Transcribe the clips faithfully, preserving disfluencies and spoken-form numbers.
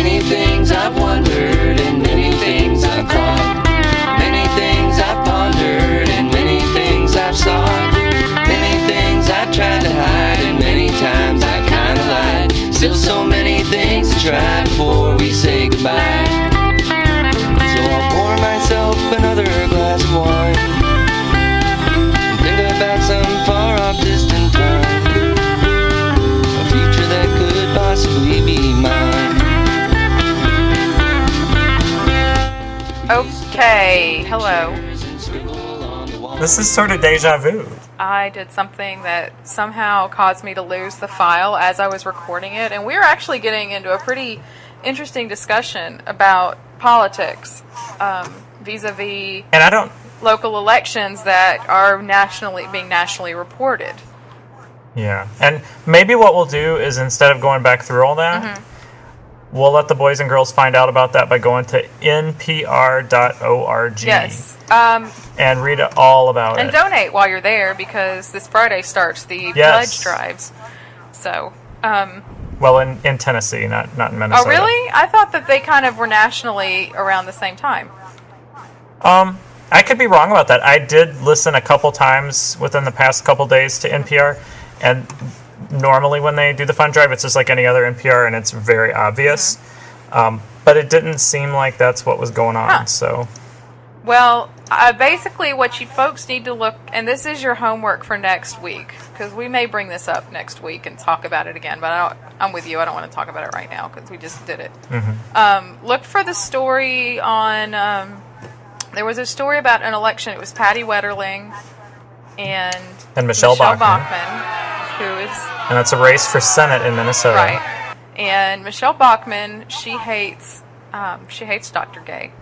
Many things I've wondered and many things I've thought. Many things I've pondered and many things I've sought. Many things I've tried to hide and many times I've kinda lied. Still so many things to try before we say goodbye. So I'll pour myself another glass of wine and think about some far off distant time, a future that could possibly be mine. Okay, hello. This is sort of deja vu. I did something that somehow caused me to lose the file as I was recording it, and we were actually getting into a pretty interesting discussion about politics, um, vis-a-vis And I don't... local elections that are nationally being nationally reported. Yeah. And maybe what we'll do is instead of going back through all that, mm-hmm. we'll let the boys and girls find out about that by going to N P R dot org. Yes. Um, and read all about and it. And donate while you're there, because this Friday starts the yes. pledge drives. So, um... Well, in, in Tennessee, not, not in Minnesota. Oh, really? I thought that they kind of were nationally around the same time. Um, I could be wrong about that. I did listen a couple times within the past couple days to N P R, and normally when they do the fund drive, it's just like any other N P R, and it's very obvious. Mm-hmm. Um, but it didn't seem like that's what was going on, huh. so... Well, uh, basically what you folks need to look, and this is your homework for next week, because we may bring this up next week and talk about it again, but I don't, I'm with you. I don't want to talk about it right now because we just did it. Mm-hmm. Um, look for the story on, um, there was a story about an election. It was Patty Wetterling and, and Michelle, Michelle Bachmann. Bachmann, who is... And it's a race for Senate in Minnesota. Right. And Michelle Bachmann, she hates, um, she hates Doctor Gay.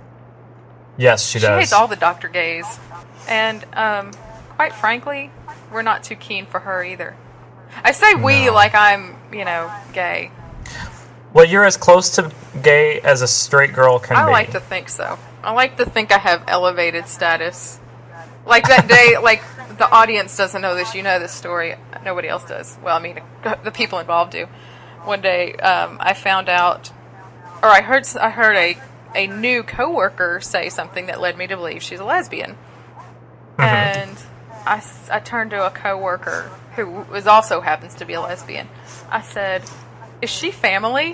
Yes, she does. She hates all the Doctor Gays. And, um, quite frankly, we're not too keen for her either. I say we no. like I'm, you know, gay. Well, you're as close to gay as a straight girl can I be. I like to think so. I like to think I have elevated status. Like that day, like, the audience doesn't know this. You know this story. Nobody else does. Well, I mean, the people involved do. One day, um, I found out, or I heard, I heard a... a new coworker say something that led me to believe she's a lesbian. Mm-hmm. And I, I turned to a coworker who was also happens to be a lesbian. I said, "Is she family?"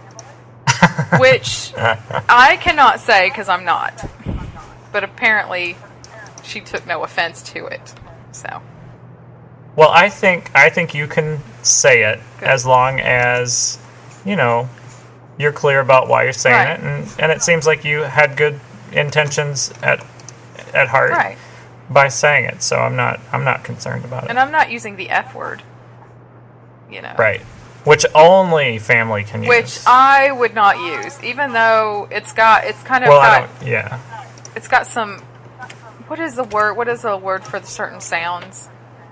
Which I cannot say because I'm not. But apparently she took no offense to it. So. Well, I think I think you can say it Good. As long as, you know, you're clear about why you're saying right. it, and, and it seems like you had good intentions at at heart right. by saying it. So I'm not I'm not concerned about it. And I'm not using the F word, you know. Right. Which only family can use. Which I would not use, even though it's got it's kind of well, got I don't, yeah. It's got some. What is the word? What is the word for the certain sounds?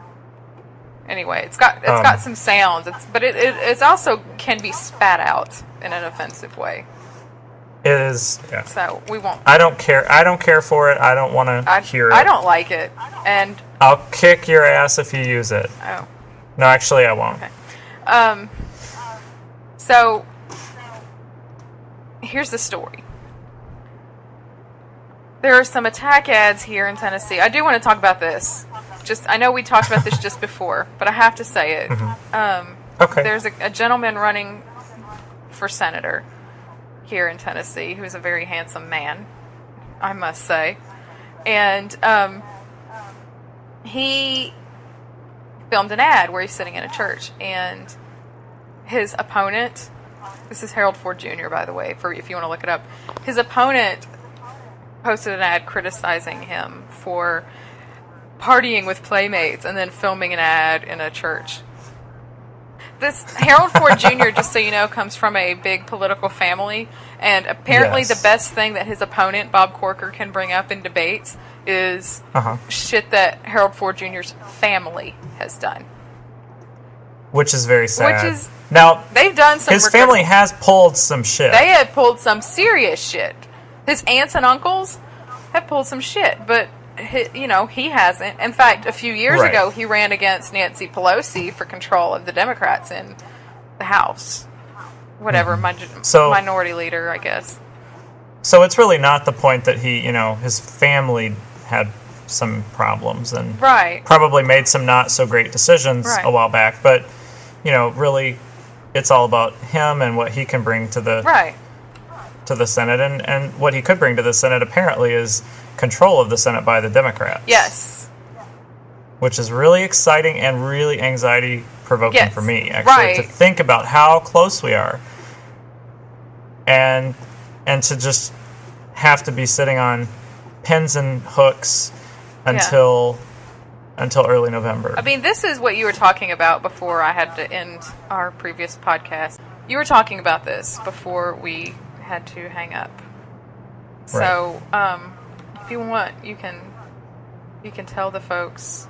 Anyway, it's got it's um, got some sounds. It's but it, it it's also can be spat out in an offensive way. It is. Yeah. So we won't. I don't care. I don't care for it. I don't want to hear it. I don't like it, and I'll kick your ass if you use it. Oh. No, actually, I won't. Okay. Um. So here's the story. There are some attack ads here in Tennessee. I do want to talk about this. Just, I know we talked about this just before, but I have to say it. Mm-hmm. Um, okay. There's a, a gentleman running for senator here in Tennessee who's a very handsome man, I must say. And um, he filmed an ad where he's sitting in a church, and his opponent, this is Harold Ford Junior, by the way, for if you want to look it up, his opponent posted an ad criticizing him for partying with playmates and then filming an ad in a church. This Harold Ford Junior, just so you know, comes from a big political family, and apparently yes. the best thing that his opponent, Bob Corker, can bring up in debates is uh-huh. shit that Harold Ford Junior's family has done. Which is very sad. Which is... Now, they've done some... His rec- family has pulled some shit. They have pulled some serious shit. His aunts and uncles have pulled some shit, but... He, you know, he hasn't. In fact, a few years right. ago, he ran against Nancy Pelosi for control of the Democrats in the House. whatever, Mhm. mi- So- minority leader, I guess. So it's really not the point that he, you know, his family had some problems and Right. probably made some not so great decisions Right. a while back, but you know, really, it's all about him and what he can bring to the Right. to the Senate, and and what he could bring to the Senate apparently is control of the Senate by the Democrats. Yes. Which is really exciting and really anxiety provoking Yes. for me, actually, Right. to think about how close we are, and and to just have to be sitting on pins and hooks until until early November. I mean, this is what you were talking about before I had to end our previous podcast. You were talking about this before we had to hang up. So, um, if you want, you can you can tell the folks.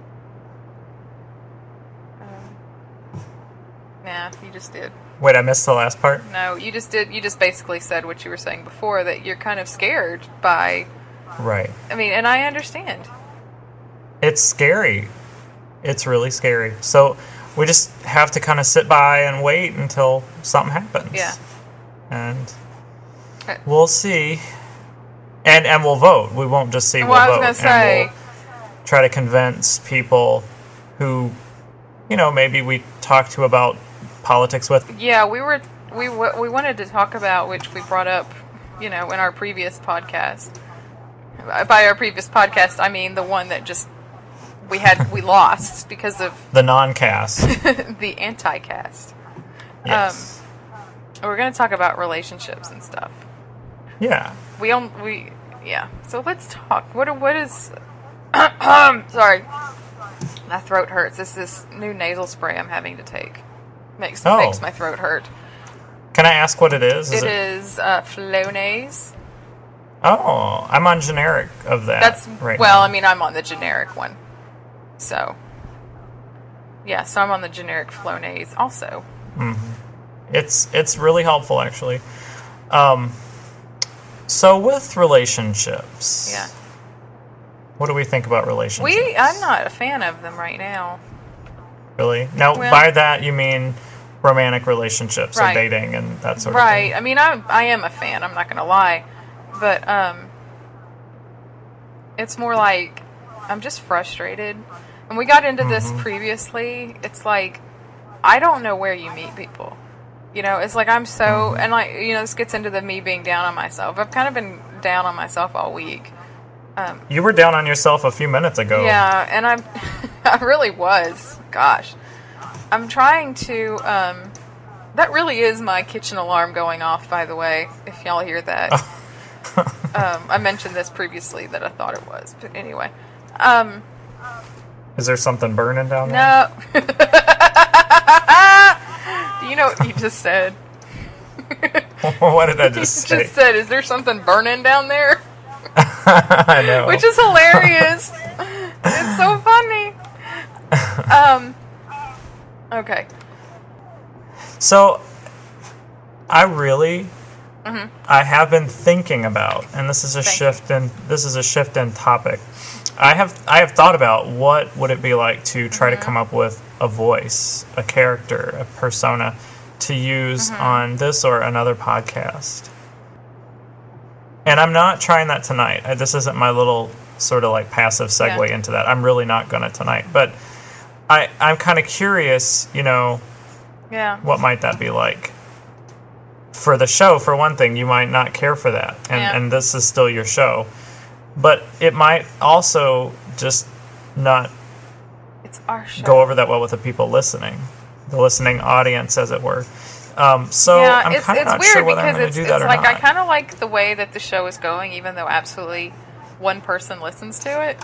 Um, nah, you just did. Wait, I missed the last part. No, you just did. You just basically said what you were saying before, that you're kind of scared by. Right. I mean, and I understand. It's scary. It's really scary. So we just have to kind of sit by and wait until something happens. Yeah. And Uh, we'll see. And and we'll vote. We won't just see, Well, we'll I was vote. gonna say- And we'll try to convince people who, you know, maybe we talk to about politics with. Yeah, we were we w- we wanted to talk about, which we brought up, you know, in our previous podcast. By our previous podcast, I mean the one that just we had we lost because of The non-cast. the anti-cast. Yes. Um, we're going to talk about relationships and stuff. Yeah. We on we yeah. So let's talk. What what is? Sorry, my throat hurts. This is this new nasal spray I'm having to take. Makes Oh. makes my throat hurt. Can I ask what it is? It is uh, Flonase. Oh, I'm on generic of that. That's right well. now. I mean, I'm on the generic one. So yeah, so I'm on the generic Flonase also. It's it's really helpful, actually. Um, so with relationships, Yeah. what do we think about relationships? We I'm not a fan of them right now. Really? Now, Well- by that you mean romantic relationships, Right. or dating and that sort Right. of thing. I mean, I I am a fan. I'm not going to lie, but um, it's more like I'm just frustrated. And we got into this Mm-hmm. previously. It's like I don't know where you meet people. You know, it's like I'm so Mm-hmm. and like you know this gets into the me being down on myself. I've kind of been down on myself all week. Um, You were down on yourself a few minutes ago. Yeah, and I'm I really was. Gosh. I'm trying to um that really is my kitchen alarm going off, by the way, if y'all hear that. um I mentioned this previously that I thought it was, but anyway. Um Is there something burning down there? no. Do you know what you just said? What did I You just just say? said, is there something burning down there? I know. Which is hilarious. It's so funny. Um Okay. So, I really, Mhm. I have been thinking about, and this is a Thank shift in this is a shift in topic. I have I have thought about what would it be like to try Mm-hmm. to come up with a voice, a character, a persona to use Mm-hmm. on this or another podcast. And I'm not trying that tonight. Uh, This isn't my little sort of like passive segue Yeah. into that. I'm really not going to tonight, but I I'm kind of curious, you know, Yeah. what might that be like? For the show, for one thing, you might not care for that, and Yeah. and this is still your show, but it might also just not It's our show. go over that well with the people listening, the listening audience, as it were. Um, so yeah, I'm it's, kind of it's not weird sure whether I'm because going it's, to do it's that or like not. I kind of like the way that the show is going, even though absolutely one person listens to it.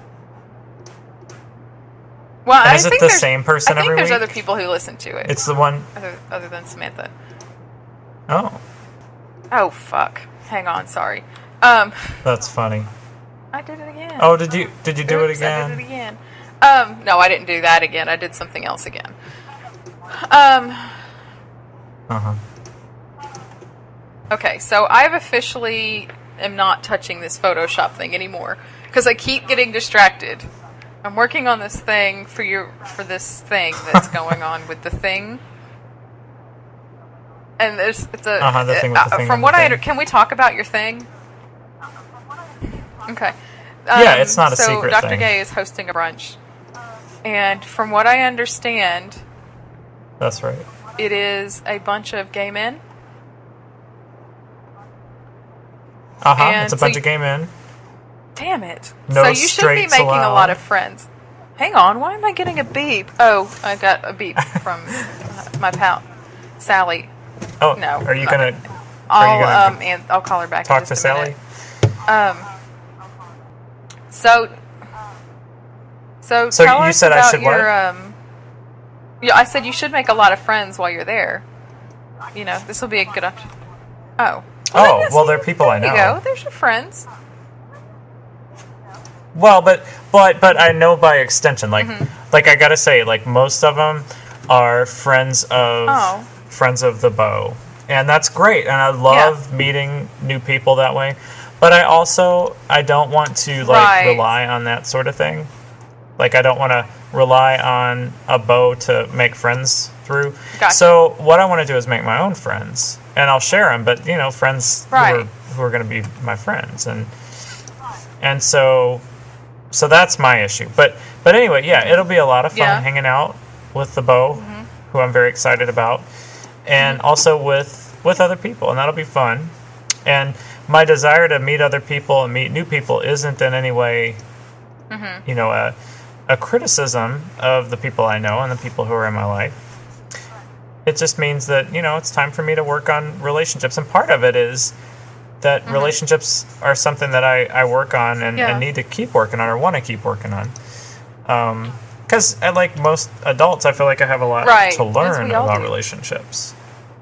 Well, And I is it think the there's- same person I think every there's week? other people who listen to it, It's the one other, other than Samantha. oh, Oh fuck! Hang on, sorry. Um, that's funny. I did it again. Oh, did you did you do it Oops, I again? did it again. Um, no, I didn't do that again. I did something else again. Um. Uh huh. Okay, so I've officially am not touching this Photoshop thing anymore because I keep getting distracted. I'm working on this thing for your for this thing that's going on with the thing, and there's it's a Uh-huh, the thing with the uh, thing from on what the I thing. under, can we talk about your thing? Okay. Yeah, it's not a so secret Doctor thing. Gay is hosting a brunch, and from what I understand, That's right. it is a bunch of gay men. Uh huh. And It's a so bunch you- of gay men. Damn it! No so you should be straights making a allowed. lot of friends. Hang on, why am I getting a beep? Oh, I got a beep from uh, my pal, Sally. Oh No, Are you not- gonna? Are you I'll gonna um and I'll call her back. talk in to just a Sally? minute. Um. So. So, So tell you us said I about should your what? um. Yeah, I said you should make a lot of friends while you're there. You know, this will be a good. Op- oh. Oh, then well, see, they're people I There you know. go. There's your friends. Well, but but but I know by extension, like Mm-hmm. like I gotta say, like most of them are friends of Oh. friends of the bow, and that's great. And I love meeting new people that way. But I also I don't want to like Right. rely on that sort of thing. Like I don't want to rely on a bow to make friends through. Gotcha. So what I want to do is make my own friends, and I'll share them. But you know, friends Right. who are who are going to be my friends, and and so. So that's my issue. But but anyway, yeah, it'll be a lot of fun Yeah. hanging out with the bow, Mm-hmm. who I'm very excited about, and also with with other people, and that'll be fun. And my desire to meet other people and meet new people isn't in any way, Mm-hmm. you know, a a criticism of the people I know and the people who are in my life. It just means that, you know, it's time for me to work on relationships, and part of it is that Mm-hmm. relationships are something that I, I work on and, Yeah. and need to keep working on or want to keep working on. Because, like most adults, I feel like I have a lot Right, to as learn we all about do. relationships.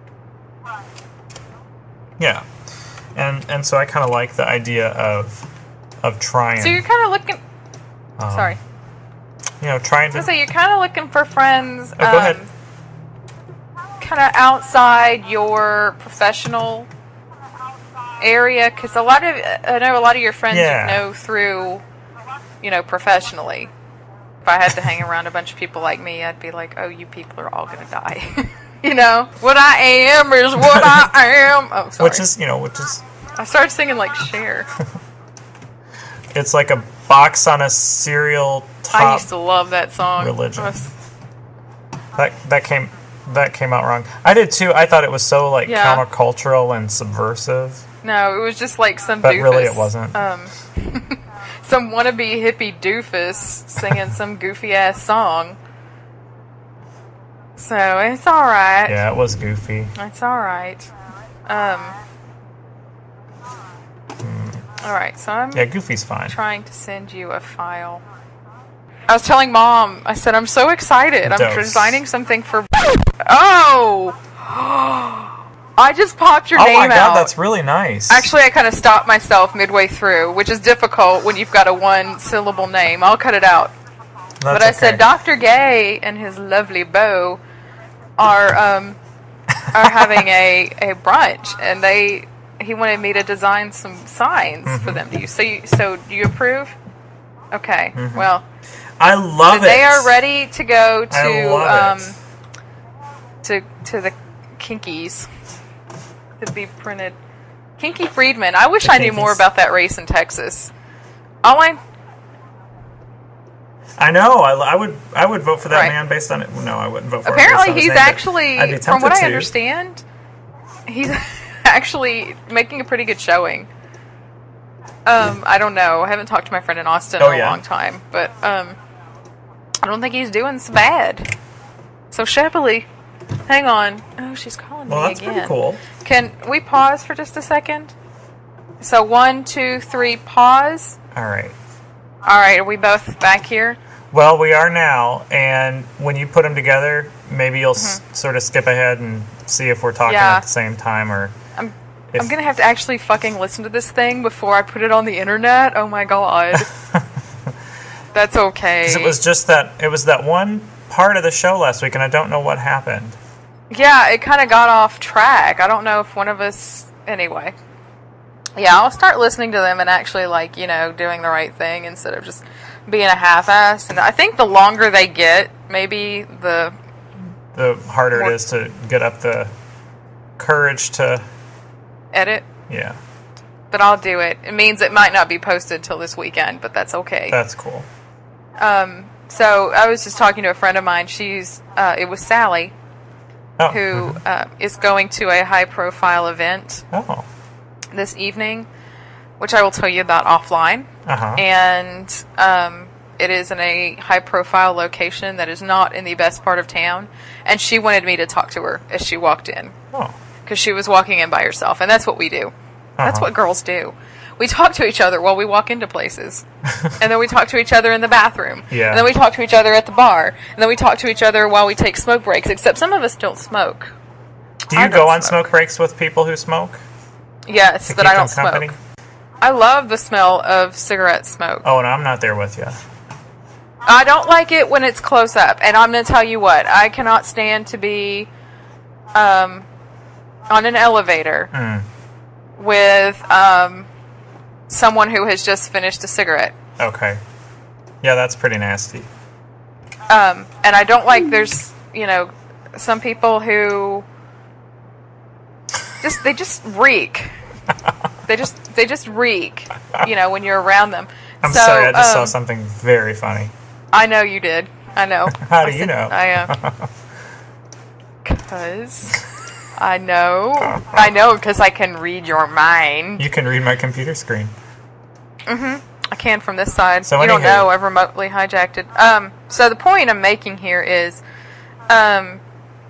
Yeah. And and so I kind of like the idea of of trying, So you're kind of looking. um, Sorry. you know, trying to... So you're kind of looking for friends. Oh, go ahead. Kind of outside your professional area, because a lot of I know a lot of your friends Yeah. you know through, you know, professionally. If I had to hang around a bunch of people like me, I'd be like, oh, you people are all gonna die. You know, what I am is what I am. Oh, sorry. Which is, you know, which is... I started singing like Cher. It's like a box on a cereal top. I used to love that song. religion. I was- That that came that came out wrong. I did too. I thought it was so like Yeah. countercultural and subversive, No, it was just like some but doofus. really it wasn't. Um, some wannabe hippie doofus singing some goofy ass song. So it's all right. Yeah, it was goofy. It's all right. Um. All right. So I'm Yeah, Goofy's fine. trying to send you a file. I was telling Mom. I said I'm so excited. I'm Dose. designing something for. Oh. I just popped your Oh name my god, out. that's really nice. Actually, I kind of stopped myself midway through, which is difficult when you've got a one-syllable name. I'll cut it out. That's But I okay. said Doctor Gay and his lovely beau are um, are having a, a brunch, and they he wanted me to design some signs Mm-hmm. for them to use. So, you, so do you approve? Okay. Mm-hmm. Well, I love it. they are ready to go to I love um, it. to to the Kinkies to be printed. Kinky Friedman. I wish The I knew more Kinkies. about that race in Texas. All I I know. I, I would. I would vote for that Right. man based on it. No, I wouldn't vote for him apparently based on his he's name, but actually, I'd be from what tempted I to. understand, he's actually making a pretty good showing. Um, I don't know. I haven't talked to my friend in Austin Oh, in a yeah. long time, but um, I don't think he's doing so bad. So Shepley, hang on. Oh, she's calling Well, me that's again. pretty cool. Can we pause for just a second? So one, two, three, pause. All right. All right, are we both back here? Well, we are now, and when you put them together, maybe you'll s- sort of skip ahead and see if we're talking Mm-hmm. Yeah. at the same time, or I'm if, I'm gonna have to actually fucking listen to this thing before I put it on the internet. Oh my god. That's okay. 'cause it was just that it was that one part of the show last week, and I don't know what happened. Yeah, it kind of got off track. I don't know if one of us. Anyway. Yeah, I'll start listening to them and actually, like, you know, doing the right thing instead of just being a half-ass. And I think the longer they get, maybe the. The harder More- it is to get up the courage to edit. Yeah. But I'll do it. It means it might not be posted till this weekend, but that's okay. That's cool. Um, so I was just talking to a friend of mine. She's, uh, it was Sally, Oh. who mhm. uh, is going to a high-profile event Oh. this evening, which I will tell you about offline. Uh-huh. And um, it is in a high-profile location that is not in the best part of town. And she wanted me to talk to her as she walked in, Oh. because she was walking in by herself, and that's what we do. That's Uh-huh. what girls do. We talk to each other while we walk into places. And then we talk to each other in the bathroom. Yeah. And then we talk to each other at the bar. And then we talk to each other while we take smoke breaks, except some of us don't smoke. Do you I go don't on smoke. smoke breaks with people who smoke? Yes, To but keep I don't them company? smoke. I love the smell of cigarette smoke. Oh, no, I'm not there with you. I don't like it when it's close up. And I'm going to tell you what. I cannot stand to be um, on an elevator Mm. with um, someone who has just finished a cigarette. Okay. Yeah, that's pretty nasty. Um, and I don't like there's, you know, some people who just, they just reek. They just, they just reek, you know, when you're around them. I'm So, sorry, I just saw um, something very funny. I know you did. I know. How do I you said- know? I, uh, cause I know. I know, cause I can read your mind. You can read my computer screen. I can from this side. So you don't anywho- know. I've remotely hijacked it. Um, so the point I'm making here is, um,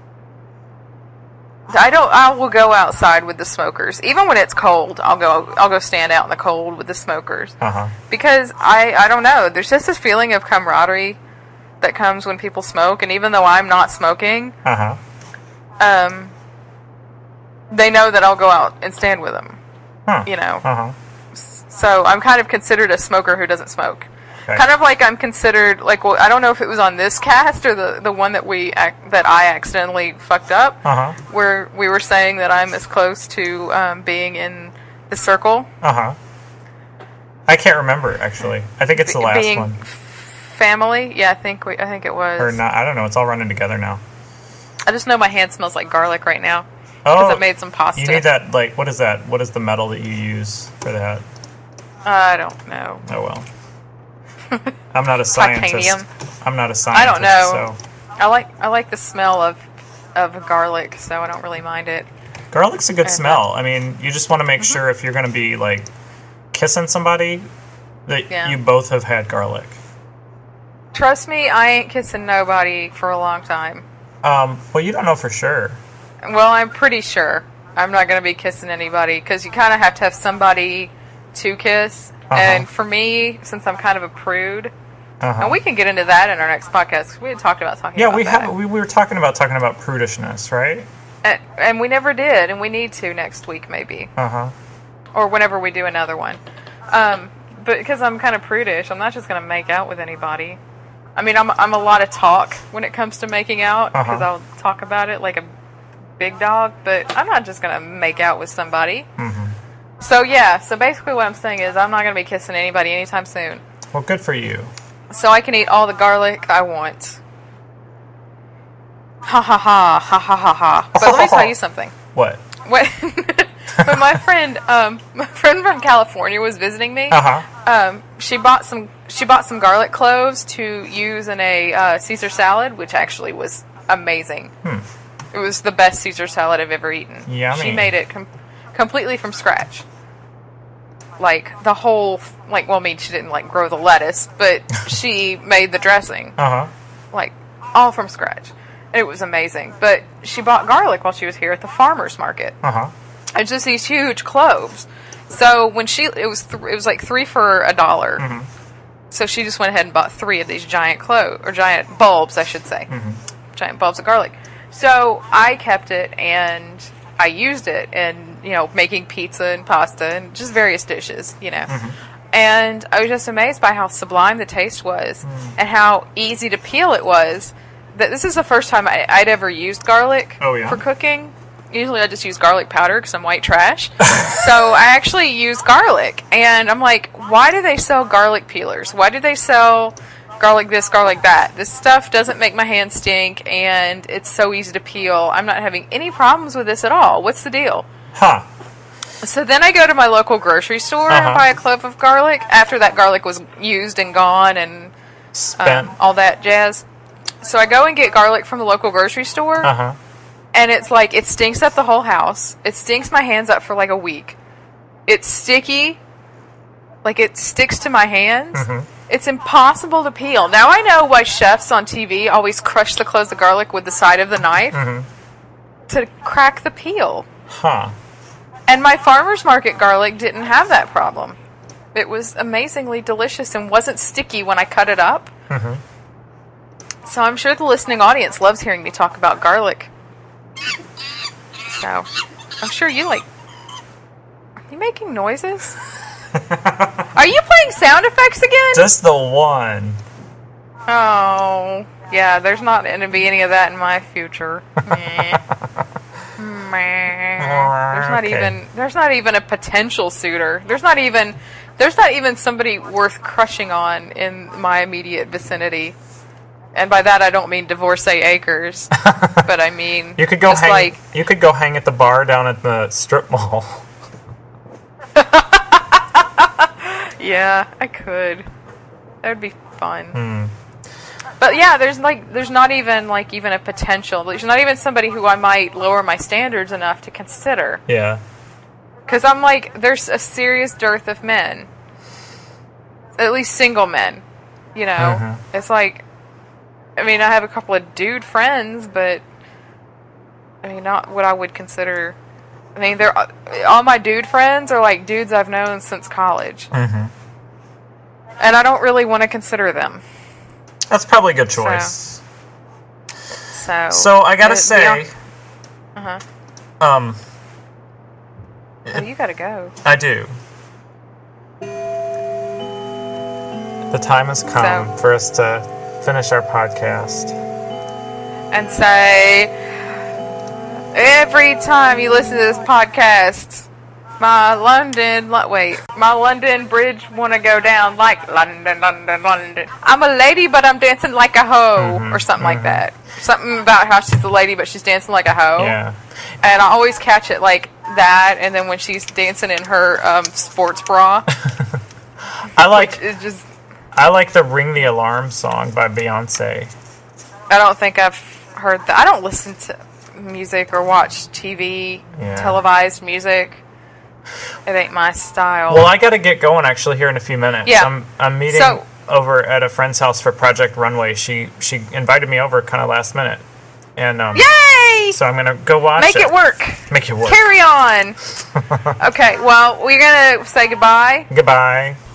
I don't. I will go outside with the smokers, even when it's cold. I'll go. I'll go stand out in the cold with the smokers Uh-huh. because I. I don't know. There's just this feeling of camaraderie that comes when people smoke, and even though I'm not smoking, Uh-huh. um, they know that I'll go out and stand with them. Huh. You know. Uh-huh. So I'm kind of considered a smoker who doesn't smoke. Okay. Kind of like I'm considered, like, well, I don't know if it was on this cast or the, the one that we ac- that I accidentally fucked up, Uh-huh. where we were saying that I'm as close to um, being in the circle, Uh-huh. I can't remember, actually. I think it's the be- last being one. family. Yeah, I think we, I think it was. Or not, I don't know, it's all running together now. I just know my hand smells like garlic right now because Oh, I made some pasta. you need that, like, what is that? What is the metal that you use for that? I don't know. Oh, well. I'm not a scientist. Titanium. I'm not a scientist, I don't know. so... I like I like the smell of of garlic, so I don't really mind it. Garlic's a good And, uh, smell. I mean, you just want to make sure if you're going to be, like, kissing somebody, that Yeah. you both have had garlic. Trust me, I ain't kissing nobody for a long time. Um, well, you don't know for sure. Well, I'm pretty sure I'm not going to be kissing anybody because you kind of have to have somebody to kiss. Uh-huh. And for me, since I'm kind of a prude, Uh-huh. and we can get into that in our next podcast 'cause we had talked about talking yeah, about we that. have. We, we were talking about talking about prudishness, right? And, and we never did, and we need to next week maybe, Uh huh. or whenever we do another one. Um, but because I'm kind of prudish, I'm not just going to make out with anybody. I mean, I'm I'm a lot of talk when it comes to making out because Uh-huh. I'll talk about it like a big dog, but I'm not just going to make out with somebody. Mm-hmm. So yeah, so basically what I'm saying is I'm not going to be kissing anybody anytime soon. Well, good for you. So I can eat all the garlic I want. Ha ha ha, ha ha ha ha. But let me tell you something. What? When, when my friend, um, my friend from California was visiting me, Uh huh. um, she bought some, she bought some garlic cloves to use in a uh, Caesar salad, which actually was amazing. Hmm. It was the best Caesar salad I've ever eaten. Yummy. She made it com- completely from scratch. Like the whole, like, well, I mean, she didn't like grow the lettuce, but she made the dressing, Uh huh. like all from scratch. And it was amazing. But she bought garlic while she was here at the farmer's market. Uh huh. It's just these huge cloves. So when she, it was th- it was like three for a dollar. Mhm. So she just went ahead and bought three of these giant cloves, or giant bulbs, I should say, Mhm. giant bulbs of garlic. So I kept it and I used it in, you know, making pizza and pasta and just various dishes, you know. Mhm. And I was just amazed by how sublime the taste was Mm. and how easy to peel it was. That this is the first time I, I'd ever used garlic Oh, yeah? for cooking. Usually I just use garlic powder because I'm white trash. So I actually use garlic. And I'm like, why do they sell garlic peelers? Why do they sell garlic this, garlic that. This stuff doesn't make my hands stink, and it's so easy to peel. I'm not having any problems with this at all. What's the deal? Huh. So then I go to my local grocery store Uh-huh. and buy a clove of garlic after that garlic was used and gone and Spent. um, all that jazz. So I go and get garlic from the local grocery store, Uh-huh. and it's like, it stinks up the whole house. It stinks my hands up for like a week. It's sticky. Like, it sticks to my hands. Mhm. It's impossible to peel. Now I know why chefs on T V always crush the cloves of garlic with the side of the knife Mhm. to crack the peel. Huh. And my farmer's market garlic didn't have that problem. It was amazingly delicious and wasn't sticky when I cut it up. Mhm. So I'm sure the listening audience loves hearing me talk about garlic. So I'm sure you like... Are you making noises? Are you playing sound effects again? Just the one. Oh, yeah, there's not going to be any of that in my future. Meh. Meh. There's not Okay. even there's not even a potential suitor. There's not even there's not even somebody worth crushing on in my immediate vicinity. And by that I don't mean divorcee acres, but I mean You could go just hang. like You could go hang at the bar down at the strip mall. yeah, I could. That would be fun. Hmm. But yeah, there's like there's not even like even a potential. There's not even somebody who I might lower my standards enough to consider. Yeah. Because I'm like, there's a serious dearth of men. At least single men. You know? Mhm. It's like, I mean, I have a couple of dude friends, but I mean, not what I would consider. I mean, they're all my dude friends are like dudes I've known since college. Mhm. And I don't really want to consider them. That's probably a good choice. So, So I gotta the- say, Uh huh. um, Oh, you gotta go. I do. The time has come So- for us to finish our podcast. And say, every time you listen to this podcast, my London, lo- wait, my London bridge want to go down like London, London, London. I'm a lady, but I'm dancing like a hoe, Mhm, or something like mhm. that. Something about how she's a lady, but she's dancing like a hoe. Yeah. And I always catch it like that, and then when she's dancing in her um, sports bra, I like it's just, I like the Ring the Alarm song by Beyonce. I don't think I've heard that. I don't listen to music or watch T V, Yeah. televised music. It ain't my style. Well, I got to get going actually here in a few minutes. Yeah. I'm I'm meeting So- over at a friend's house for Project Runway. She she invited me over kind of last minute, and um, Yay! so I'm gonna go watch Make it work. Make it work. Carry on. Okay, well, we're going to say goodbye. Goodbye.